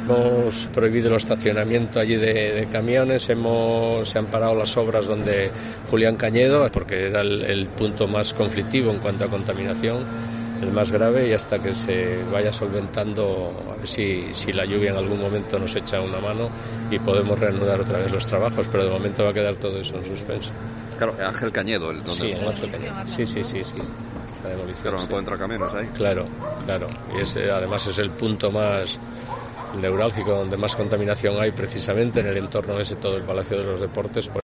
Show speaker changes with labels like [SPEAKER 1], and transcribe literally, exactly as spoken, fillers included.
[SPEAKER 1] hemos prohibido el estacionamiento allí de, de camiones, hemos, se han parado las obras donde Julián Cañedo, porque era el, el punto más conflictivo en cuanto a contaminación, el más grave, y hasta que se vaya solventando, a ver si, si la lluvia en algún momento nos echa una mano y podemos reanudar otra vez los trabajos, pero de momento va a quedar todo eso en suspenso.
[SPEAKER 2] Claro, Ángel Cañedo, el donde...
[SPEAKER 1] Sí, Ángel Cañedo. Sí, sí, sí, sí. La demolición.
[SPEAKER 2] Claro, no
[SPEAKER 1] sí.
[SPEAKER 2] pueden entrar camiones ahí.
[SPEAKER 1] Claro, claro. Y ese, además es el punto más neurálgico donde más contaminación hay, precisamente en el entorno ese, todo el Palacio de los Deportes.